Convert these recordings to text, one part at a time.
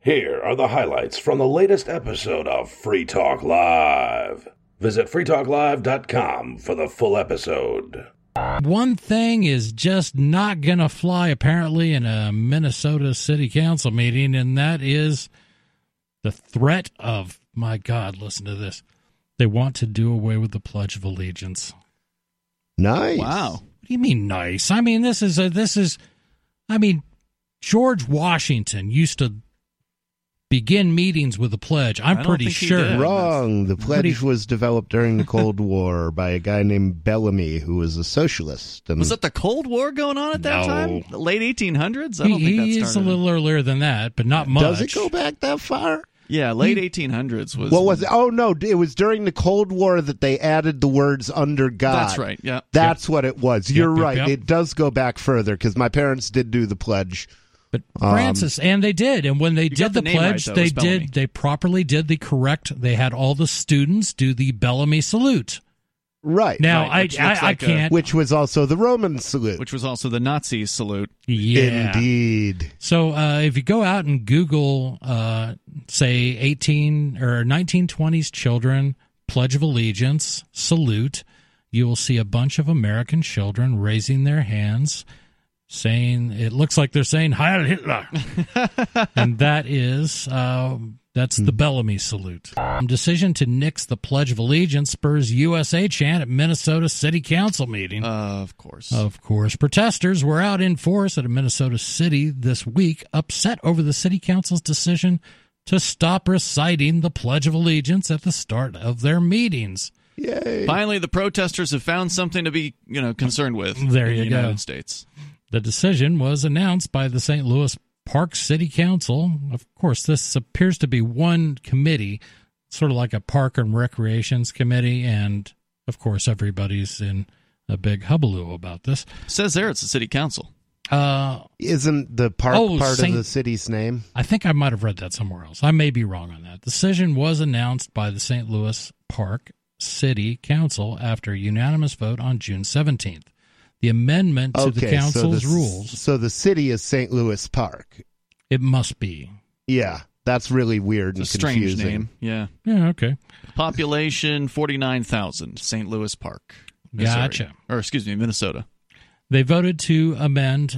Here are the highlights from the latest episode of Free Talk Live. Visit freetalklive.com for the full episode. One thing is just not going to fly, apparently, in a Minnesota City Council meeting, and that is the threat of, my God, listen to this. They want to do away with the Pledge of Allegiance. Nice. Wow. What do you mean nice? I mean, George Washington used to begin meetings with the pledge. I'm pretty sure. Wrong. The pledge was developed during the Cold War by a guy named Bellamy, who was a socialist. And was it the Cold War going on at that time? The late 1800s? I don't think that started. He is a little earlier than that, but not much. Does it go back that far? Yeah, late 1800s was. What was it? Oh, no, it was during the Cold War that they added the words under God. That's right, yeah. That's what it was. You're right. Yep. It does go back further, because my parents did do the pledge. But Francis, and they did, and when they did the pledge, right, they properly did the correct. They had all the students do the Bellamy salute. Right. Now, right, I can't. Which was also the Roman salute. Which was also the Nazi salute. Yeah. Indeed. So if you go out and Google, say, 1920s children, Pledge of Allegiance, salute, you will see a bunch of American children raising their hands, saying, it looks like they're saying, Heil Hitler. And that is, that's the Bellamy salute. Decision to nix the Pledge of Allegiance spurs USA chant at Minnesota City Council meeting. Of course. Of course. Protesters were out in force at a Minnesota city this week, upset over the city council's decision to stop reciting the Pledge of Allegiance at the start of their meetings. Yay. Finally, the protesters have found something to be, concerned with There in you the go. United States. The decision was announced by the St. Louis Park City Council. Of course, this appears to be one committee, sort of like a park and recreations committee, and, of course, everybody's in a big hullabaloo about this. It says there it's the city council. Isn't the park part of the city's name? I think I might have read that somewhere else. I may be wrong on that. The decision was announced by the St. Louis Park City Council after a unanimous vote on June 17th. The amendment to the council's rules. So the city is St. Louis Park. It must be. Yeah, that's really weird and It's a strange confusing. name. Yeah. Yeah, okay. Population 49,000. St. Louis Park. Missouri. Gotcha. Or excuse me, Minnesota. They voted to amend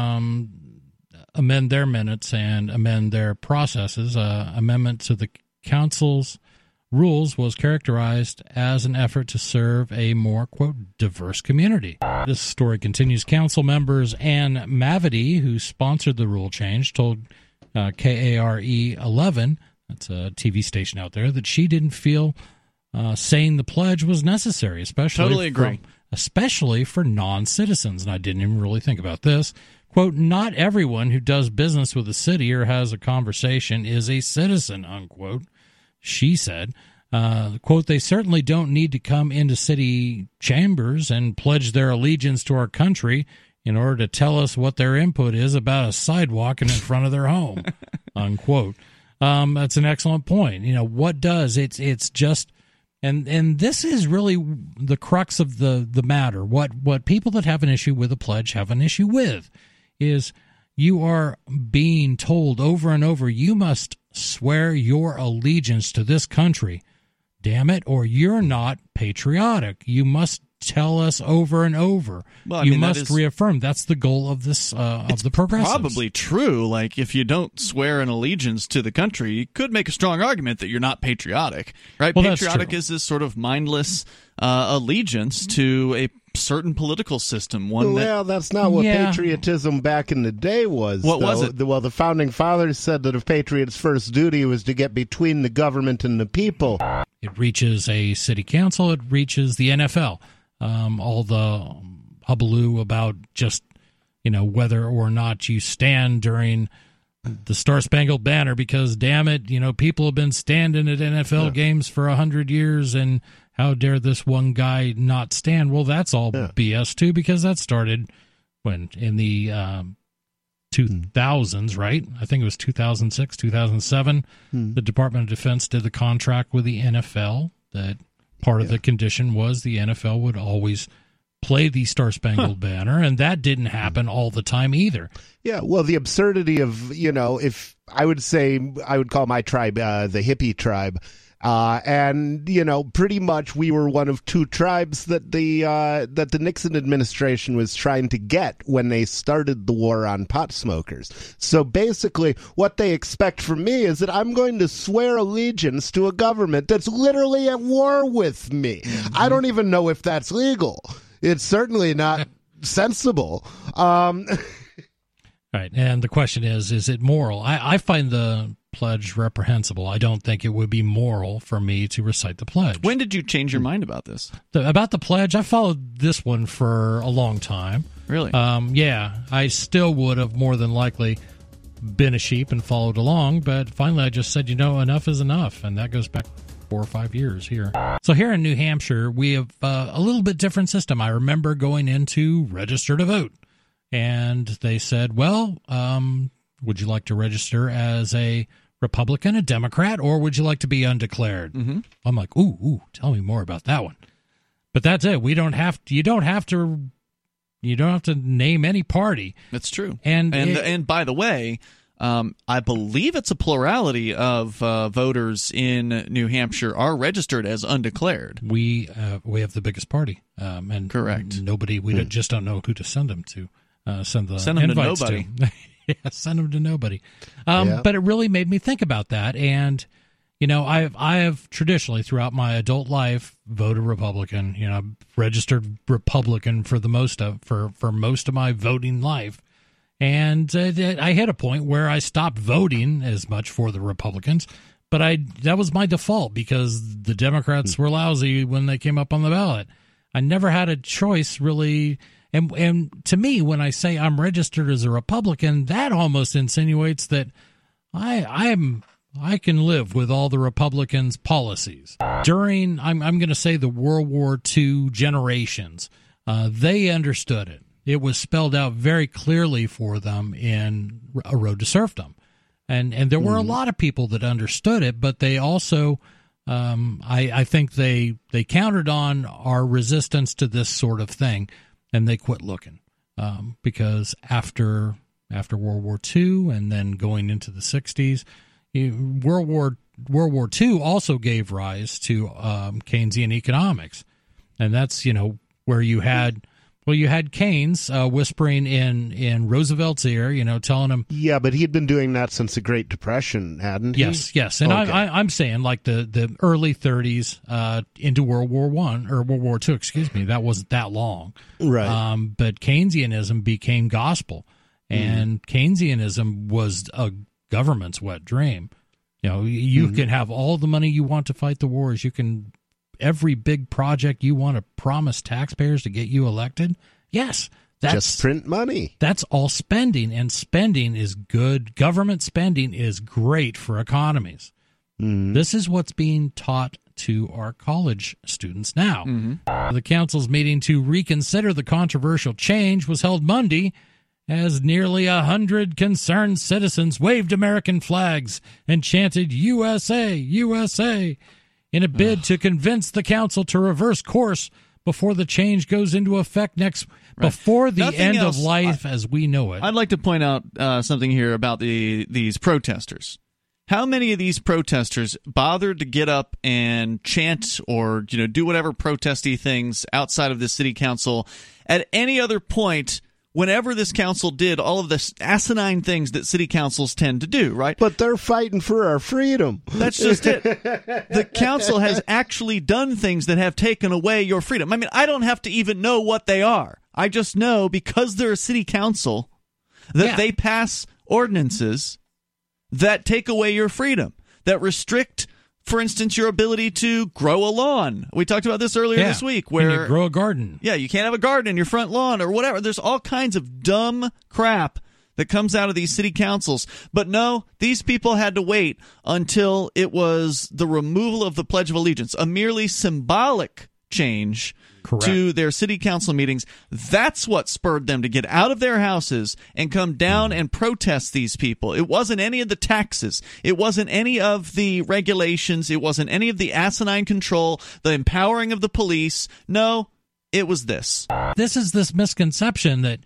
their minutes and amend their processes. Amendment to the council's rules was characterized as an effort to serve a more, quote, diverse community. This story continues. Council members Ann Mavity, who sponsored the rule change, told KARE 11, that's a TV station out there, that she didn't feel saying the pledge was necessary, especially for non-citizens. And I didn't even really think about this. Quote, not everyone who does business with the city or has a conversation is a citizen, unquote. She said, quote, they certainly don't need to come into city chambers and pledge their allegiance to our country in order to tell us what their input is about a sidewalk in front of their home, unquote. That's an excellent point. What does it's just, and this is really the crux of the matter. What people that have an issue with a pledge have an issue with is you are being told over and over, you must swear your allegiance to this country, damn it, or you're not patriotic. You must tell us over and over. Well, you must reaffirm. That's the goal of this of the progressives. Probably true. Like, if you don't swear an allegiance to the country, you could make a strong argument that you're not patriotic, right? Well, patriotic is this sort of mindless allegiance to a certain political system. That's not what patriotism back in the day was. What was it? Well, the founding fathers said that a patriot's first duty was to get between the government and the people. It reaches a city council. It reaches the NFL. All the hullabaloo about just, whether or not you stand during the Star-Spangled Banner because, damn it, people have been standing at NFL games for 100 years and how dare this one guy not stand? Well, that's all BS, too, because that started in the 2000s, right? I think it was 2006, 2007. The Department of Defense did the contract with the NFL that part of the condition was the NFL would always play the Star-Spangled Banner, and that didn't happen all the time either. Yeah, well, the absurdity of, if I would call my tribe the hippie tribe. And, pretty much we were one of two tribes that the Nixon administration was trying to get when they started the war on pot smokers. So basically what they expect from me is that I'm going to swear allegiance to a government that's literally at war with me. Mm-hmm. I don't even know if that's legal. It's certainly not sensible. Right. And the question is it moral? I find the pledge reprehensible. I don't think it would be moral for me to recite the pledge. When did you change your mind about this? About the pledge, I followed this one for a long time. Really? Yeah. I still would have more than likely been a sheep and followed along, but finally I just said, enough is enough, and that goes back 4 or 5 years here. So here in New Hampshire, we have a little bit different system. I remember going in to register to vote, and they said, well, would you like to register as a Republican, a Democrat, or would you like to be undeclared? Mm-hmm. I'm like, ooh, tell me more about that one. But that's it. You don't have to name any party. That's true. And by the way, I believe it's a plurality of voters in New Hampshire are registered as undeclared. We have the biggest party, and correct. We just don't know who to send them to. Send them to nobody. Yeah, send them to nobody. But it really made me think about that, and I have traditionally throughout my adult life voted Republican. Registered Republican for most of my voting life. And I hit a point where I stopped voting as much for the Republicans, but that was my default because the Democrats were lousy when they came up on the ballot. I never had a choice, really. And to me, when I say I'm registered as a Republican, that almost insinuates that I can live with all the Republicans' policies. During, I'm going to say, the World War II generations, they understood it. It was spelled out very clearly for them in A Road to Serfdom. And there were a lot of people that understood it, but they also, I think they counted on our resistance to this sort of thing, and they quit looking. Because after World War II and then going into the 60s, World War II also gave rise to Keynesian economics. And that's, where you had Keynes whispering in Roosevelt's ear, telling him. Yeah, but he'd been doing that since the Great Depression, hadn't he? Yes. And okay. I'm saying like the early 30s into World War II, excuse me, that wasn't that long. Right. But Keynesianism became gospel, and Keynesianism was a government's wet dream. You can have all the money you want to fight the wars. You can. Every big project you want to promise taxpayers to get you elected, yes, that's just print money. That's all spending, and spending is good. Government spending is great for economies. This is what's being taught to our college students now. The council's meeting to reconsider the controversial change was held Monday, as nearly 100 concerned citizens waved American flags and chanted "USA, USA." in a bid to convince the council to reverse course before the change goes into effect before the end of life as we know it. I'd like to point out something here about these protesters. How many of these protesters bothered to get up and chant or do whatever protesty things outside of the city council at any other point whenever this council did all of the asinine things that city councils tend to do, right? But they're fighting for our freedom. That's just it. The council has actually done things that have taken away your freedom. I mean, I don't have to even know what they are. I just know because they're a city council that they pass ordinances that take away your freedom, that restrict, for instance, your ability to grow a lawn. We talked about this earlier this week. Where you grow a garden. Yeah, you can't have a garden in your front lawn or whatever. There's all kinds of dumb crap that comes out of these city councils. But no, these people had to wait until it was the removal of the Pledge of Allegiance, a merely symbolic change to their city council meetings. That's what spurred them to get out of their houses and come down and protest these people. It wasn't any of the taxes. It wasn't any of the regulations. It wasn't any of the asinine control, the empowering of the police. No, it was this. This is this misconception that,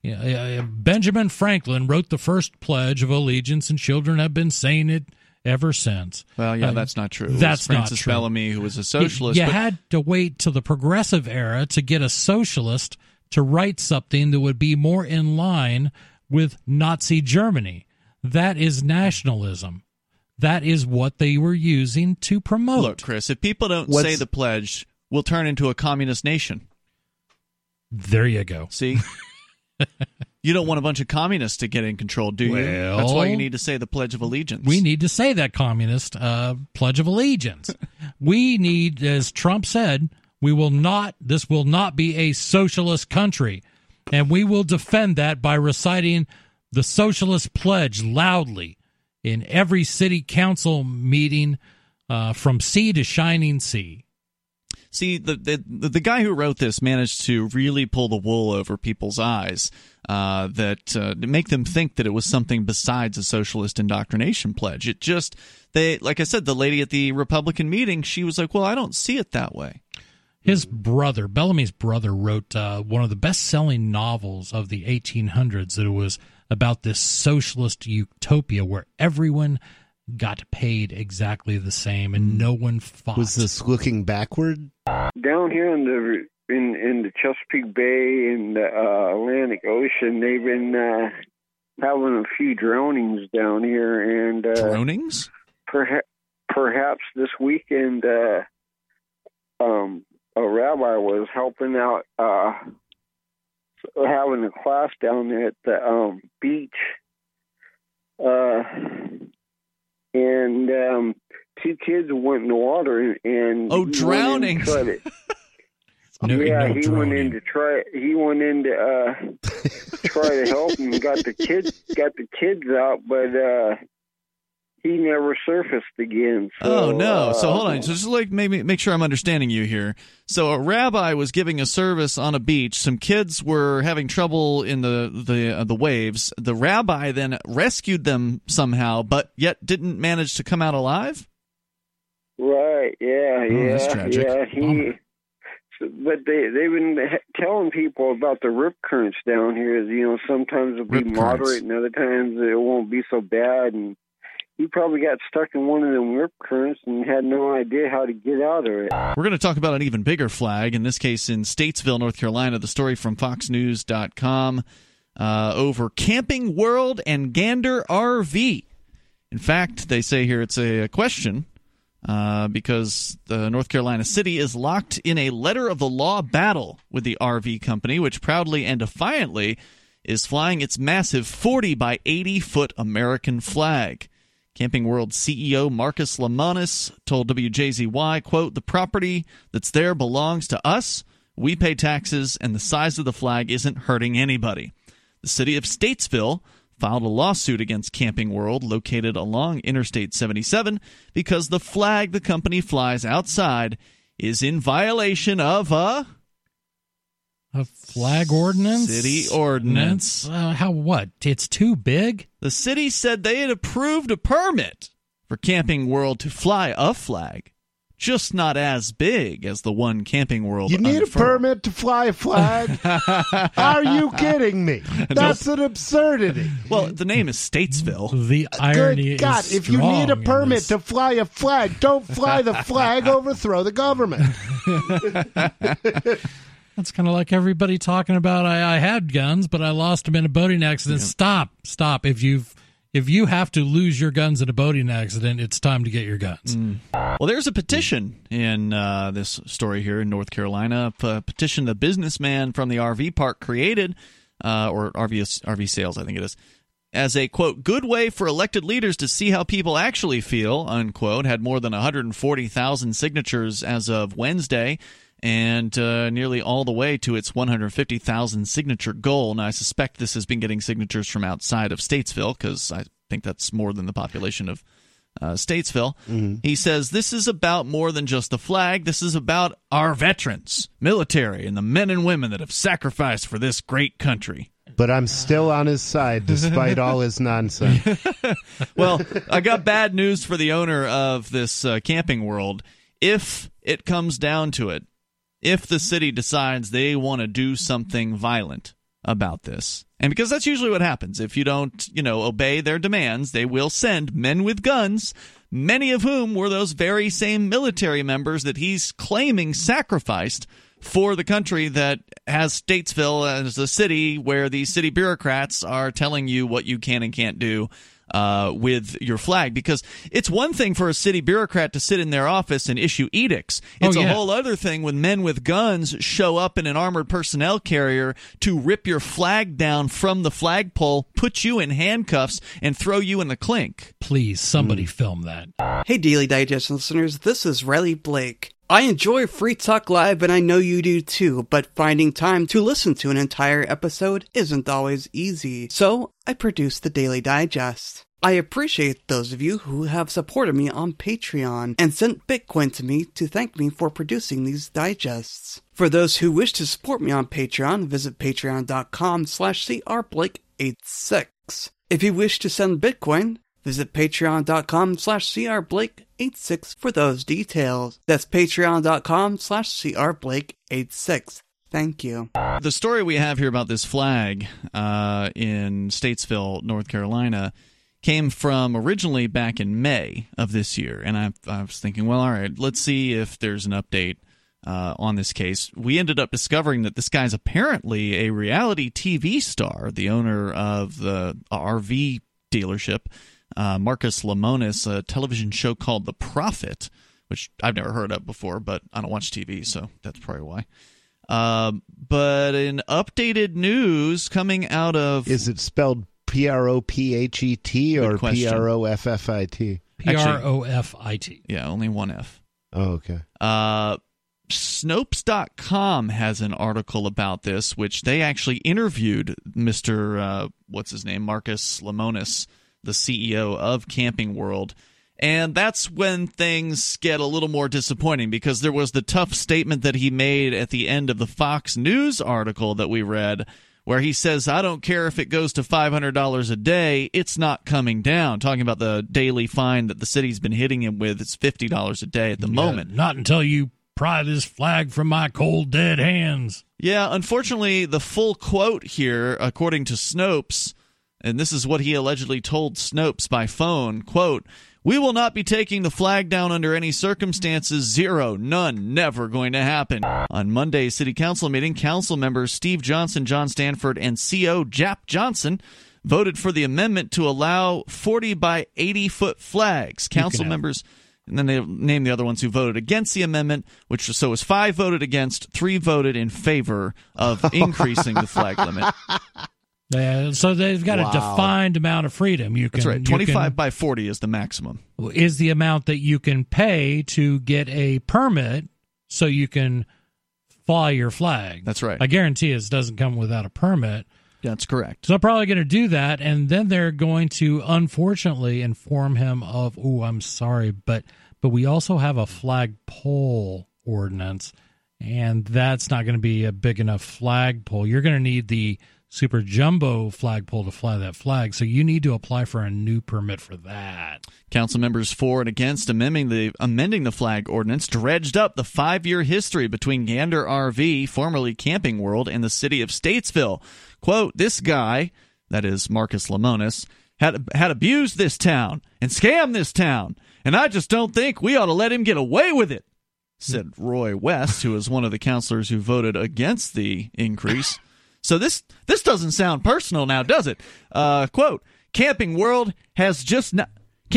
Benjamin Franklin wrote the first Pledge of Allegiance, and children have been saying it ever since. Well, yeah, that's not true. That's Francis not true. Bellamy, who was a socialist. You had to wait till the progressive era to get a socialist to write something that would be more in line with Nazi Germany. That is nationalism. That is what they were using to promote. Look, Chris, if people don't say the pledge, we'll turn into a communist nation. There you go. See? You don't want a bunch of communists to get in control, do you? Well, that's why you need to say the Pledge of Allegiance. We need to say that communist Pledge of Allegiance. We need, as Trump said, this will not be a socialist country. And we will defend that by reciting the Socialist Pledge loudly in every city council meeting from sea to shining sea. See, the guy who wrote this managed to really pull the wool over people's eyes to make them think that it was something besides a socialist indoctrination pledge. Like I said, the lady at the Republican meeting, she was like, well, I don't see it that way. His brother, Bellamy's brother, wrote one of the best-selling novels of the 1800s that was about this socialist utopia where everyone got paid exactly the same and no one fought. Was this looking backward? Down here in the Chesapeake Bay and the Atlantic Ocean, they've been having a few drownings down here, and drownings? Perhaps this weekend, a rabbi was helping out, having a class down there at the beach, and two kids went in the water and drowning. He went in to try to help and got the kids out, but he never surfaced again. So, oh no! So hold on. So just like maybe make sure I'm understanding you here. So a rabbi was giving a service on a beach. Some kids were having trouble in the waves. The rabbi then rescued them somehow, but yet didn't manage to come out alive. Right? Yeah. That's tragic. Yeah. But they've been telling people about the rip currents down here. Sometimes it'll be moderate, and other times it won't be so bad. And he probably got stuck in one of them rip currents and had no idea how to get out of it. We're going to talk about an even bigger flag, in this case in Statesville, North Carolina. The story from FoxNews.com over Camping World and Gander RV. In fact, they say here it's a question because the North Carolina city is locked in a letter of the law battle with the RV company, which proudly and defiantly is flying its massive 40 by 80 foot American flag. Camping World CEO Marcus Lemonis told WJZY, quote, "The property that's there belongs to us. We pay taxes, and the size of the flag isn't hurting anybody." The city of Statesville filed a lawsuit against Camping World, located along Interstate 77, because the flag the company flies outside is in violation of a flag ordinance? City ordinance. What? It's too big? The city said they had approved a permit for Camping World to fly a flag, just not as big as the one Camping World You need unfurled. a permit to fly a flag? Are you kidding me? That's an absurdity. Well, the name is Statesville. The irony Good God, is if you need a strong in permit this. to fly a flag, don't fly the flag, overthrow the government. That's kind of like everybody talking about I had guns, but I lost them in a boating accident. Yeah. Stop. If you have to lose your guns in a boating accident, it's time to get your guns. Well, there's a petition in this story here in North Carolina, a petition the businessman from the RV park created, or RV sales, I think it is, as a, quote, good way for elected leaders to see how people actually feel, unquote, had more than 140,000 signatures as of Wednesday, and nearly all the way to its 150,000 signature goal. Now, I suspect this has been getting signatures from outside of Statesville, because I think that's more than the population of Statesville. Mm-hmm. He says, this is about more than just the flag. This is about our veterans, military, and the men and women that have sacrificed for this great country. But I'm still on his side, despite all his nonsense. Well, I got bad news for the owner of this Camping World. If it comes down to it, if the city decides they want to do something violent, about this. And because that's usually what happens. If you don't, obey their demands, they will send men with guns, many of whom were those very same military members that he's claiming sacrificed for the country that has Statesville as a city where the city bureaucrats are telling you what you can and can't do with your flag. Because it's one thing for a city bureaucrat to sit in their office and issue edicts. It's a whole other thing when men with guns show up in an armored personnel carrier to rip your flag down from the flagpole, put you in handcuffs, and throw you in the clink. Please, somebody film that. Hey, Daily Digest listeners, this is Riley Blake. I enjoy Free Talk Live, and I know you do too, but finding time to listen to an entire episode isn't always easy. So, I produce the Daily Digest. I appreciate those of you who have supported me on Patreon and sent Bitcoin to me to thank me for producing these digests. For those who wish to support me on Patreon, visit patreon.com/crblake86. If you wish to send Bitcoin, visit patreon.com/crblake86 for those details. That's patreon.com/crblake86. Thank you. The story we have here about this flag in Statesville, North Carolina, came from originally back in May of this year. And I was thinking, well, all right, let's see if there's an update on this case. We ended up discovering that this guy's apparently a reality TV star, the owner of the RV dealership, Marcus Lemonis, a television show called The Prophet, which I've never heard of before, but I don't watch TV, so that's probably why. But in updated news coming out of... Is it spelled Prophet or Proffit? Profit. Yeah, only one F. Oh, okay. Snopes.com has an article about this, which they actually interviewed Mr. What's his name? Marcus Lemonis, the CEO of Camping World. And that's when things get a little more disappointing, because there was the tough statement that he made at the end of the Fox News article that we read, where he says, I don't care if it goes to $500 a day, it's not coming down. Talking about the daily fine that the city's been hitting him with, it's $50 a day at the moment. Not until you pry this flag from my cold, dead hands. Yeah, unfortunately, the full quote here, according to Snopes, and this is what he allegedly told Snopes by phone, quote, "We will not be taking the flag down under any circumstances. Zero. None. Never going to happen." On Monday's city council meeting, council members Steve Johnson, John Stanford, and CO Jap Johnson voted for the amendment to allow 40 by 80-foot flags. Council members, and then they named the other ones who voted against the amendment, which so was 5 voted against, 3 voted in favor of increasing the flag limit. Yeah, so they've got a defined amount of freedom. That's right. 25 by 40 is the maximum. Is the amount that you can pay to get a permit so you can fly your flag. That's right. I guarantee it doesn't come without a permit. That's correct. So they're probably going to do that, and then they're going to, unfortunately, inform him of, I'm sorry, but we also have a flagpole ordinance, and that's not going to be a big enough flagpole. You're going to need the super jumbo flagpole to fly that flag, so you need to apply for a new permit for that. Council members for and against amending the flag ordinance dredged up the 5-year history between Gander RV, formerly Camping World, and the city of Statesville. Quote, "This guy," that is Marcus Lemonis, had abused this town and scammed this town, and I just don't think we ought to let him get away with it," said Roy West, who was one of the councilors who voted against the increase. So this doesn't sound personal now, does it? Quote, Camping World has just not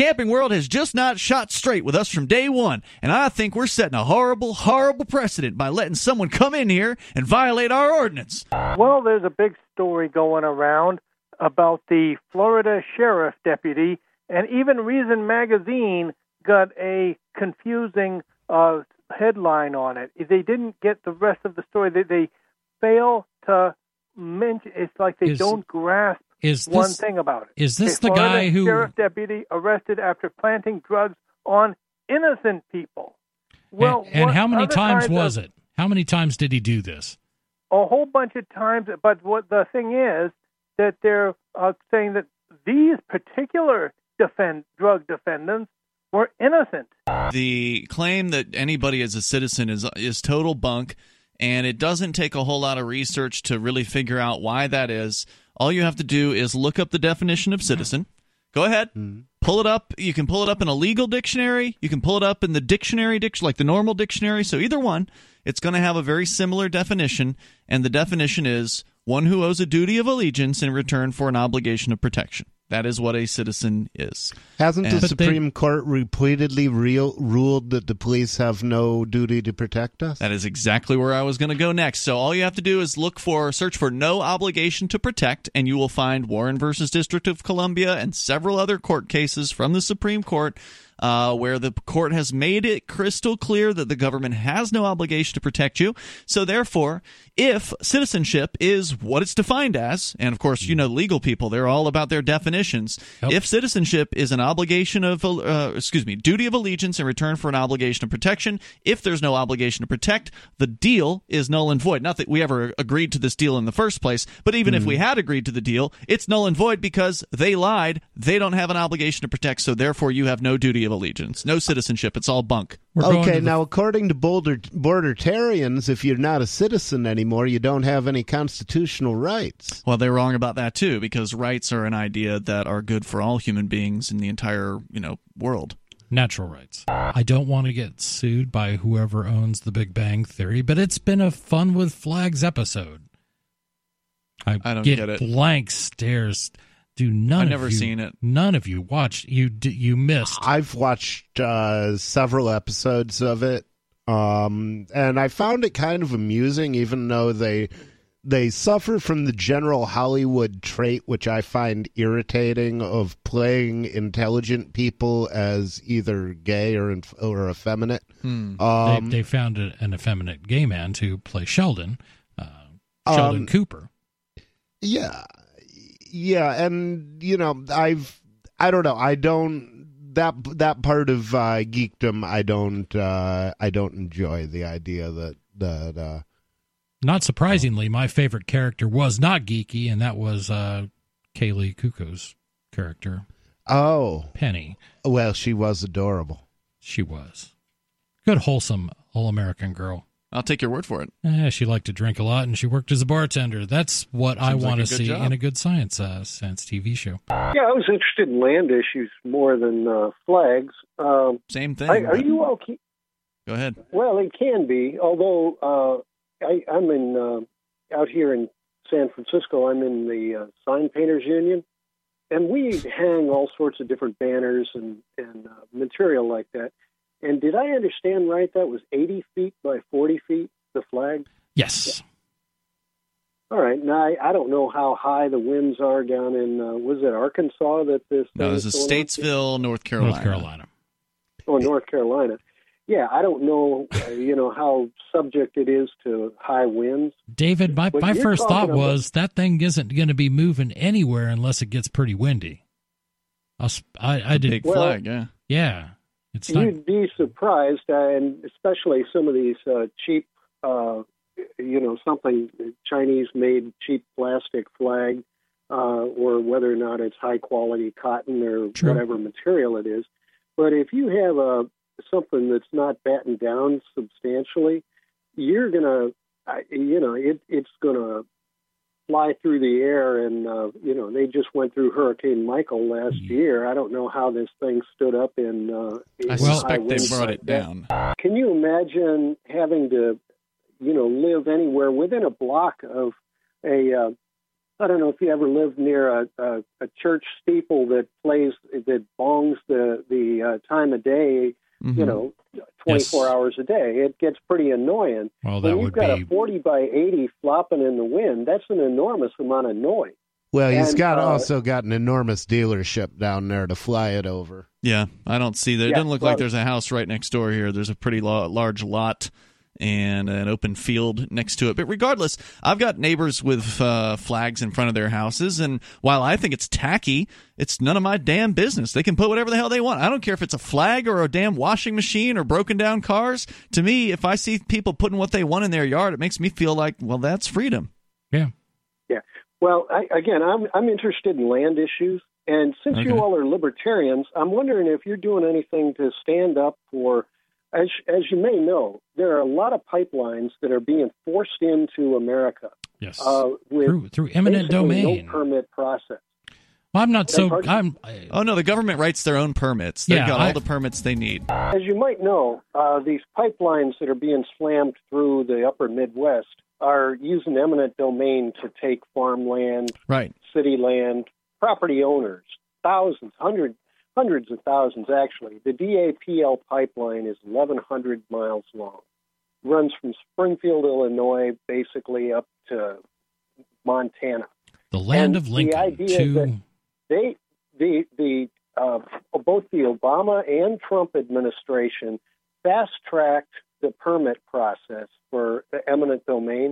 shot straight with us from day one, and I think we're setting a horrible, horrible precedent by letting someone come in here and violate our ordinance." Well, there's a big story going around about the Florida sheriff deputy, and even Reason Magazine got a confusing headline on it. They didn't get the rest of the story. They fail to mention. It's like they don't grasp one thing about it. Is this the guy who... sheriff deputy arrested after planting drugs on innocent people. Well, and how many times was it? How many times did he do this? A whole bunch of times, but what the thing is that they're saying that these particular drug defendants were innocent. The claim that anybody as a citizen is total bunk, and it doesn't take a whole lot of research to really figure out why that is. All you have to do is look up the definition of citizen. Go ahead, pull it up. You can pull it up in a legal dictionary. You can pull it up in the dictionary, like the normal dictionary. So either one, it's going to have a very similar definition, and the definition is one who owes a duty of allegiance in return for an obligation of protection. That is what a citizen is. Hasn't the Supreme Court repeatedly ruled that the police have no duty to protect us? That is exactly where I was going to go next. So all you have to do is search for no obligation to protect, and you will find Warren versus District of Columbia and several other court cases from the Supreme Court where the court has made it crystal clear that the government has no obligation to protect you. So therefore, if citizenship is what it's defined as, and of course, legal people, they're all about their definitions. Yep. If citizenship is an obligation of, duty of allegiance in return for an obligation of protection, if there's no obligation to protect, the deal is null and void. Not that we ever agreed to this deal in the first place, but even if we had agreed to the deal, it's null and void because they lied. They don't have an obligation to protect, so therefore you have no duty of allegiance, no citizenship. It's all bunk. Okay, now according to Bordertarians, if you're not a citizen anymore, you don't have any constitutional rights. Well, they're wrong about that too, because rights are an idea that are good for all human beings in the entire, world. Natural rights. I don't want to get sued by whoever owns the Big Bang Theory, but it's been a Fun with Flags episode. I don't get it. Blank stares. I've never seen it. None of you watched. You missed. I've watched several episodes of it, and I found it kind of amusing, even though they suffer from the general Hollywood trait, which I find irritating, of playing intelligent people as either gay or effeminate. They found an effeminate gay man to play Sheldon Cooper. Yeah, and I don't know. That part of geekdom I don't enjoy. The idea that not surprisingly, my favorite character was not geeky, and that was Kaylee Cuoco's character. Oh, Penny. Well, she was adorable. She was good, wholesome, all-American girl. I'll take your word for it. She liked to drink a lot, and she worked as a bartender. That's what I want to see in a good science TV show. Yeah, I was interested in land issues more than flags. Same thing. Are you okay? Go ahead. Well, it can be, although I'm in out here in San Francisco. I'm in the Sign Painters Union, and we hang all sorts of different banners and material like that. And did I understand right that was 80 feet by 40 feet, the flag? Yes. Yeah. All right. Now, I don't know how high the winds are down in, was it Arkansas that this? No, this is Statesville, North Carolina. Oh, North Carolina. Yeah, I don't know, how subject it is to high winds. David, my first thought was that thing isn't going to be moving anywhere unless it gets pretty windy. I did. Big flag, yeah. Yeah. You'd be surprised, and especially some of these cheap, something Chinese-made cheap plastic flag, or whether or not it's high-quality cotton or whatever material it is. But if you have something that's not battened down substantially, you're going to, it's going to fly through the air, and they just went through Hurricane Michael last year. I don't know how this thing stood up in I suspect they brought it down. Can you imagine having to live anywhere within a block of a I don't know if you ever lived near a church steeple that bongs the time of day, 24 hours a day. It gets pretty annoying. Well, when you've got a 40 by 80 flopping in the wind, that's an enormous amount of noise. Well, he's also got an enormous dealership down there to fly it over. Yeah, I don't see that. It doesn't look like there's a house right next door here. There's a pretty large lot and an open field next to it. But regardless, I've got neighbors with flags in front of their houses, and while I think it's tacky, it's none of my damn business. They can put whatever the hell they want. I don't care if it's a flag or a damn washing machine or broken down cars. To me, if I see people putting what they want in their yard, it makes me feel like, well, that's freedom. Yeah. Yeah. Well, I'm interested in land issues, and since you all are libertarians, I'm wondering if you're doing anything to stand up for As you may know, there are a lot of pipelines that are being forced into America. Yes, with through eminent domain, no permit process. Well, I'm not so. Oh no, the government writes their own permits. They've got all the permits they need. As you might know, these pipelines that are being slammed through the upper Midwest are using eminent domain to take farmland, city land, property owners, thousands, hundreds of thousands actually. The DAPL pipeline is 1,100 miles long. Runs from Springfield, Illinois, basically up to Montana. The land of Lincoln. The idea that both the Obama and Trump administration fast-tracked the permit process for the eminent domain.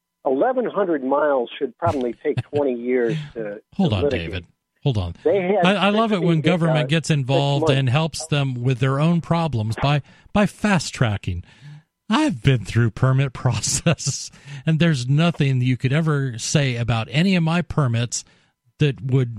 1,100 miles should probably take 20 years to Hold on, litigate. David. Hold on. I love it when government gets involved and helps them with their own problems by fast-tracking. I've been through permit process, and there's nothing you could ever say about any of my permits that would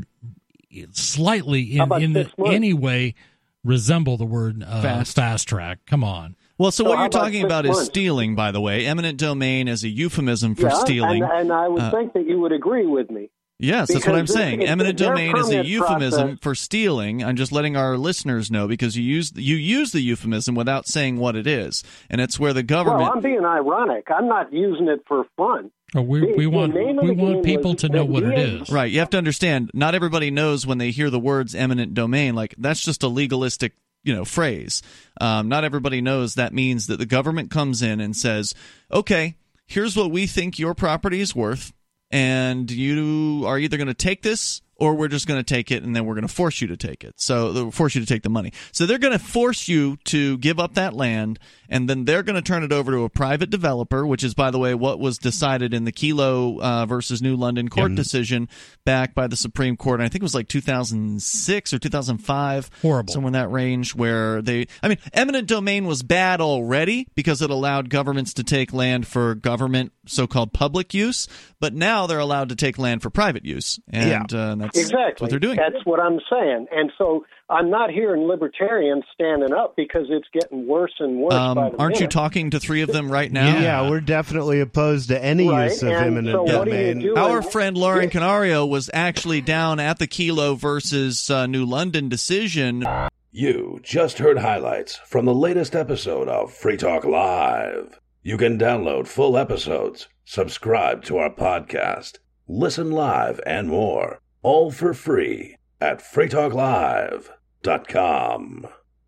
slightly in any way resemble the word fast track. Come on. Well, so what you're talking about is stealing, by the way. Eminent domain is a euphemism for stealing. And I would think that you would agree with me. Yes, that's what I'm saying. Eminent domain is a euphemism for stealing. I'm just letting our listeners know because you use the euphemism without saying what it is, and it's where the government. Well, I'm being ironic. I'm not using it for fun. Oh, we want people to know what it is. Right. You have to understand. Not everybody knows when they hear the words eminent domain. Like that's just a legalistic phrase. Not everybody knows that means that the government comes in and says, "Okay, here's what we think your property is worth." And you are either going to take this or we're just going to take it and then we're going to force you to take it. So they'll force you to take the money. So they're going to force you to give up that land, and then they're going to turn it over to a private developer, which is, by the way, what was decided in the Kelo versus New London court decision back by the Supreme Court. And I think it was like 2006 or 2005. Horrible. Somewhere in that range where eminent domain was bad already because it allowed governments to take land for government so-called public use, but now they're allowed to take land for private use. And that's what they're doing. That's what I'm saying. And so I'm not hearing libertarians standing up because it's getting worse and worse by the minute. Aren't you talking to three of them right now? Yeah, we're definitely opposed to any use of eminent domain. Our friend Lauren Canario was actually down at the Kelo versus New London decision. You just heard highlights from the latest episode of Free Talk Live. You can download full episodes, subscribe to our podcast, listen live, and more, all for free at freetalklive.com.